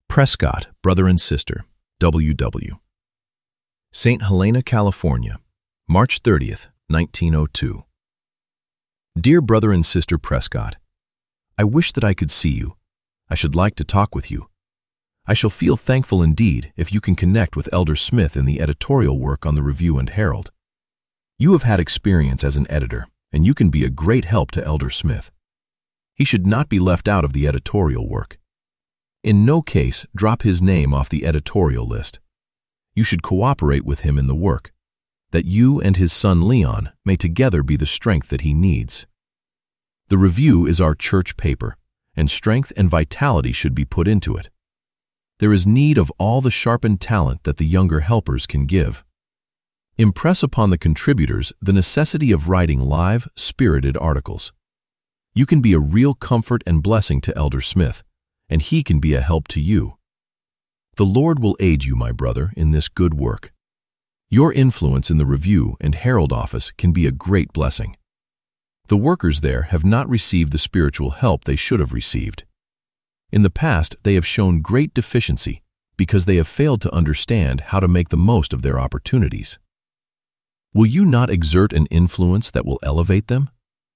Prescott, brother and sister, W.W. St. Helena, California, March 30th, 1902. Dear brother and sister Prescott, I wish that I could see you. I should like to talk with you. I shall feel thankful indeed if you can connect with Elder Smith in the editorial work on the Review and Herald. You have had experience as an editor, and you can be a great help to Elder Smith. He should not be left out of the editorial work. In no case drop his name off the editorial list. You should cooperate with him in the work, that you and his son Leon may together be the strength that he needs. The Review is our church paper, and strength and vitality should be put into it. There is need of all the sharpened talent that the younger helpers can give. Impress upon the contributors the necessity of writing live, spirited articles. You can be a real comfort and blessing to Elder Smith, and he can be a help to you. The Lord will aid you, my brother, in this good work. Your influence in the Review and Herald office can be a great blessing. The workers there have not received the spiritual help they should have received. In the past, they have shown great deficiency because they have failed to understand how to make the most of their opportunities. Will you not exert an influence that will elevate them?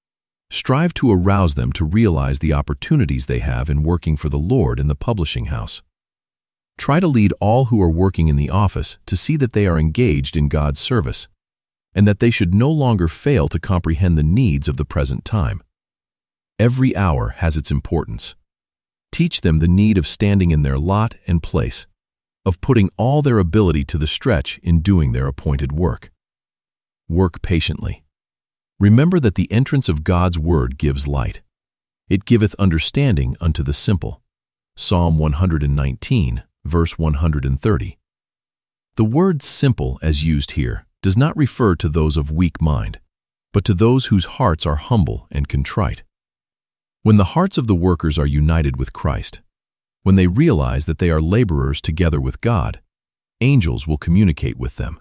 Strive to arouse them to realize the opportunities they have in working for the Lord in the publishing house. Try to lead all who are working in the office to see that they are engaged in God's service, and that they should no longer fail to comprehend the needs of the present time. Every hour has its importance. Teach them the need of standing in their lot and place, of putting all their ability to the stretch in doing their appointed work. Work patiently. Remember that the entrance of God's word gives light. It giveth understanding unto the simple. Psalm 119, verse 130. The word simple, as used here, does not refer to those of weak mind, but to those whose hearts are humble and contrite. When the hearts of the workers are united with Christ, when they realize that they are laborers together with God, angels will communicate with them.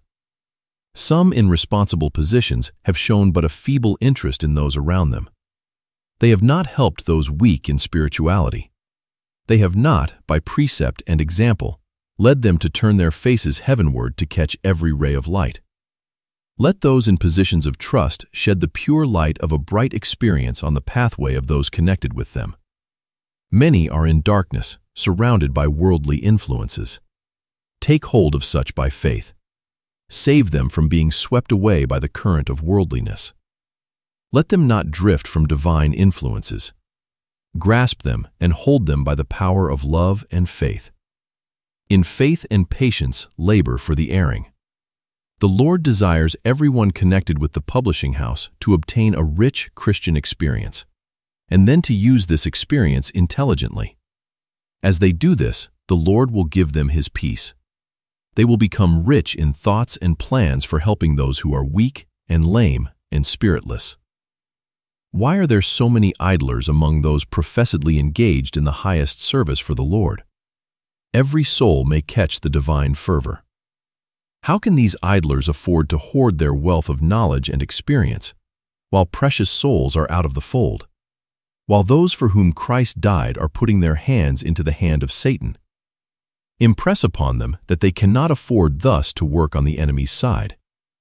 Some in responsible positions have shown but a feeble interest in those around them. They have not helped those weak in spirituality. They have not, by precept and example, led them to turn their faces heavenward to catch every ray of light. Let those in positions of trust shed the pure light of a bright experience on the pathway of those connected with them. Many are in darkness, surrounded by worldly influences. Take hold of such by faith. Save them from being swept away by the current of worldliness. Let them not drift from divine influences. Grasp them and hold them by the power of love and faith. In faith and patience labor for the erring. The Lord desires everyone connected with the publishing house to obtain a rich Christian experience, and then to use this experience intelligently. As they do this, the Lord will give them His peace. They will become rich in thoughts and plans for helping those who are weak and lame and spiritless. Why are there so many idlers among those professedly engaged in the highest service for the Lord? Every soul may catch the divine fervor. How can these idlers afford to hoard their wealth of knowledge and experience, while precious souls are out of the fold, while those for whom Christ died are putting their hands into the hand of Satan? Impress upon them that they cannot afford thus to work on the enemy's side.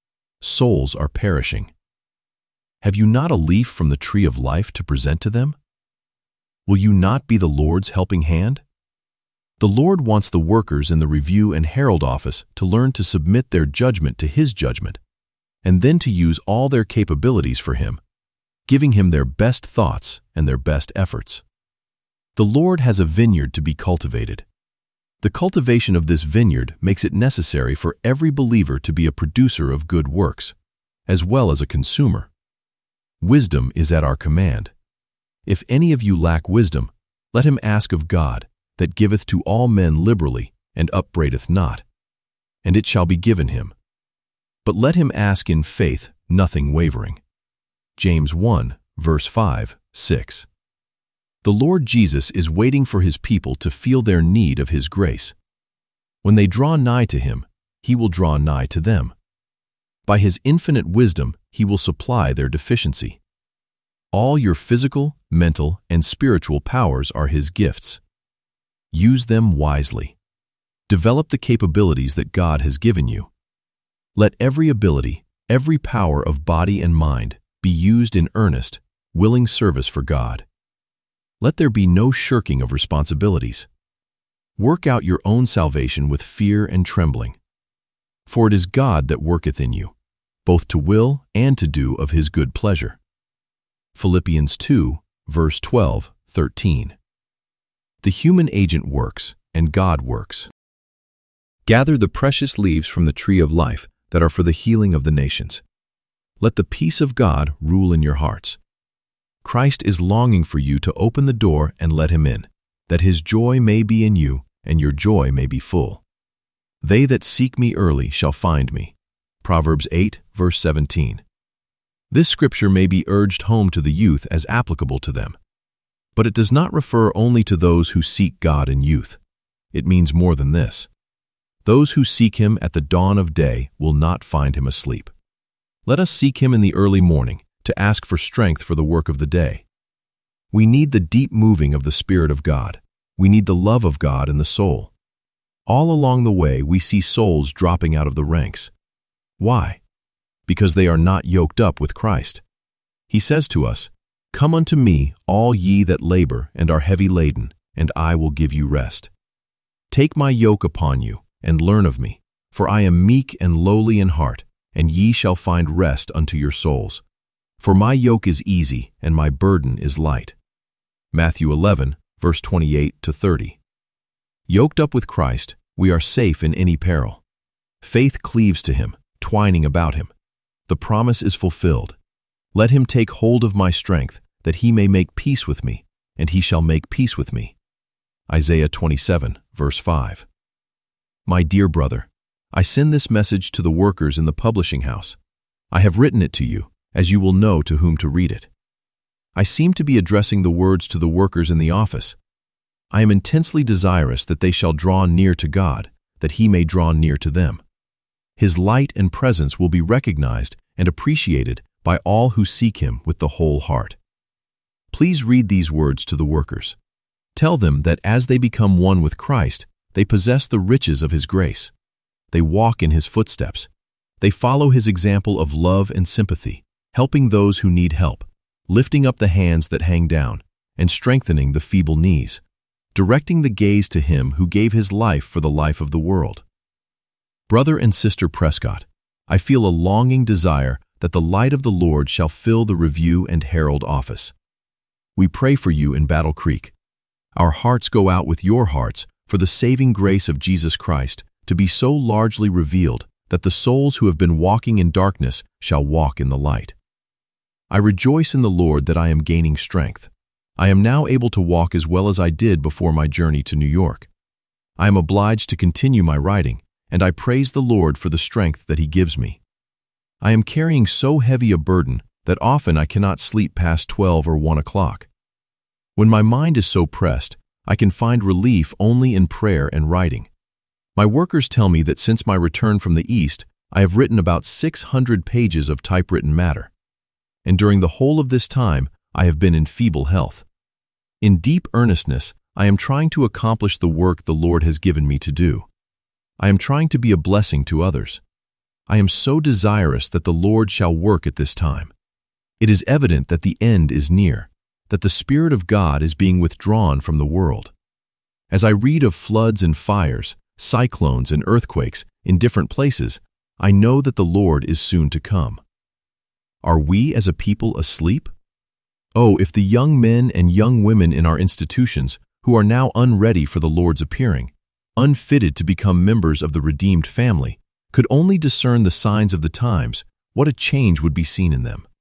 Souls are perishing. Have you not a leaf from the tree of life to present to them? Will you not be the Lord's helping hand? The Lord wants the workers in the Review and Herald office to learn to submit their judgment to His judgment, and then to use all their capabilities for Him, giving Him their best thoughts and their best efforts. The Lord has a vineyard to be cultivated. The cultivation of this vineyard makes it necessary for every believer to be a producer of good works, as well as a consumer. Wisdom is at our command. If any of you lack wisdom, let him ask of God, that giveth to all men liberally, and upbraideth not, and it shall be given him. But let him ask in faith, nothing wavering. James 1, verse 5, 6. The Lord Jesus is waiting for His people to feel their need of His grace. When they draw nigh to Him, He will draw nigh to them. By His infinite wisdom, He will supply their deficiency. All your physical, mental, and spiritual powers are His gifts. Use them wisely. Develop the capabilities that God has given you. Let every ability, every power of body and mind be used in earnest, willing service for God. Let there be no shirking of responsibilities. Work out your own salvation with fear and trembling. For it is God that worketh in you, both to will and to do of his good pleasure. Philippians 2, verse 12, 13. The human agent works, and God works. Gather the precious leaves from the tree of life that are for the healing of the nations. Let the peace of God rule in your hearts. Christ is longing for you to open the door and let him in, that his joy may be in you and your joy may be full. They that seek me early shall find me. Proverbs 8, verse 17. This scripture may be urged home to the youth as applicable to them. But it does not refer only to those who seek God in youth. It means more than this. Those who seek him at the dawn of day will not find him asleep. Let us seek him in the early morning to ask for strength for the work of the day. We need the deep moving of the Spirit of God. We need the love of God in the soul. All along the way, we see souls dropping out of the ranks. Why? Because they are not yoked up with Christ. He says to us, "Come unto me, all ye that labor and are heavy laden, and I will give you rest. Take my yoke upon you, and learn of me, for I am meek and lowly in heart, and ye shall find rest unto your souls. For my yoke is easy, and my burden is light." Matthew 11, verse 28 to 30. Yoked up with Christ, we are safe in any peril. Faith cleaves to him, twining about him. The promise is fulfilled. Let him take hold of my strength, that he may make peace with me, and he shall make peace with me. Isaiah 27, verse 5. My dear brother, I send this message to the workers in the publishing house. I have written it to you, as you will know to whom to read it. I seem to be addressing the words to the workers in the office. I am intensely desirous that they shall draw near to God, that he may draw near to them. His light and presence will be recognized and appreciated by all who seek him with the whole heart. Please read these words to the workers. Tell them that as they become one with Christ, they possess the riches of his grace. They walk in his footsteps. They follow his example of love and sympathy, helping those who need help, lifting up the hands that hang down, and strengthening the feeble knees, directing the gaze to him who gave his life for the life of the world. Brother and Sister Prescott, I feel a longing desire that the light of the Lord shall fill the Review and Herald office. We pray for you in Battle Creek. Our hearts go out with your hearts for the saving grace of Jesus Christ to be so largely revealed that the souls who have been walking in darkness shall walk in the light. I rejoice in the Lord that I am gaining strength. I am now able to walk as well as I did before my journey to New York. I am obliged to continue my writing, and I praise the Lord for the strength that he gives me. I am carrying so heavy a burden that often I cannot sleep past 12 or 1 o'clock. When my mind is so pressed, I can find relief only in prayer and writing. My workers tell me that since my return from the East, I have written about 600 pages of typewritten matter. And during the whole of this time, I have been in feeble health. In deep earnestness, I am trying to accomplish the work the Lord has given me to do. I am trying to be a blessing to others. I am so desirous that the Lord shall work at this time. It is evident that the end is near, that the Spirit of God is being withdrawn from the world. As I read of floods and fires, cyclones and earthquakes in different places, I know that the Lord is soon to come. Are we as a people asleep? Oh, if the young men and young women in our institutions, who are now unready for the Lord's appearing, unfitted to become members of the redeemed family, could only discern the signs of the times, what a change would be seen in them.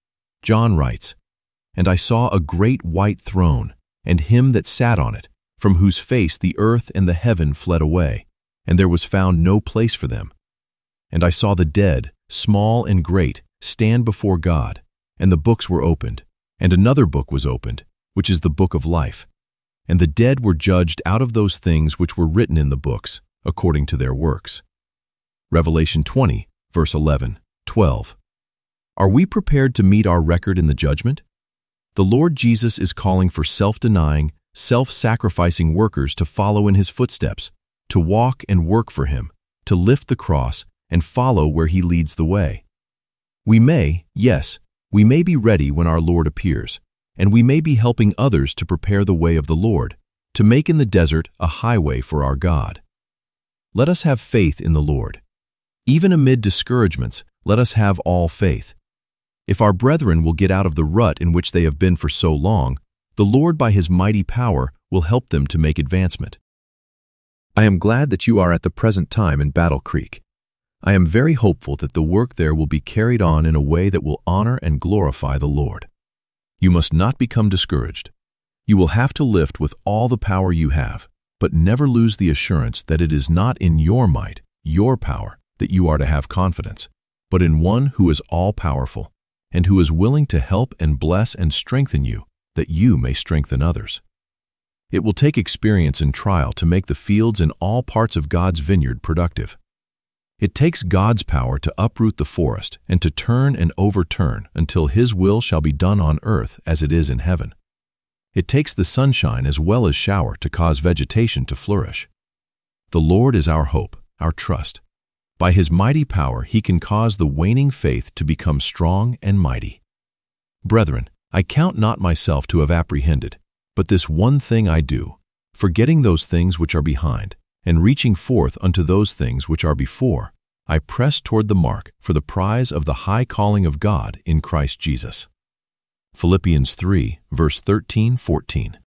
John writes, "And I saw a great white throne, and him that sat on it, from whose face the earth and the heaven fled away, and there was found no place for them. And I saw the dead, small and great, stand before God, and the books were opened, and another book was opened, which is the book of life. And the dead were judged out of those things which were written in the books, according to their works." Revelation 20, verse 11, 12. Are we prepared to meet our record in the judgment? The Lord Jesus is calling for self-denying, self-sacrificing workers to follow in his footsteps, to walk and work for him, to lift the cross and follow where he leads the way. We may be ready when our Lord appears, and we may be helping others to prepare the way of the Lord, to make in the desert a highway for our God. Let us have faith in the Lord. Even amid discouragements, let us have all faith. If our brethren will get out of the rut in which they have been for so long, the Lord by his mighty power will help them to make advancement. I am glad that you are at the present time in Battle Creek. I am very hopeful that the work there will be carried on in a way that will honor and glorify the Lord. You must not become discouraged. You will have to lift with all the power you have, but never lose the assurance that it is not in your might, your power, that you are to have confidence, but in one who is all-powerful, and who is willing to help and bless and strengthen you, that you may strengthen others. It will take experience and trial to make the fields in all parts of God's vineyard productive. It takes God's power to uproot the forest and to turn and overturn until his will shall be done on earth as it is in heaven. It takes the sunshine as well as shower to cause vegetation to flourish. The Lord is our hope, our trust. By his mighty power he can cause the waning faith to become strong and mighty. Brethren, I count not myself to have apprehended, but this one thing I do, forgetting those things which are behind, and reaching forth unto those things which are before, I press toward the mark for the prize of the high calling of God in Christ Jesus. Philippians 3, verse 13-14.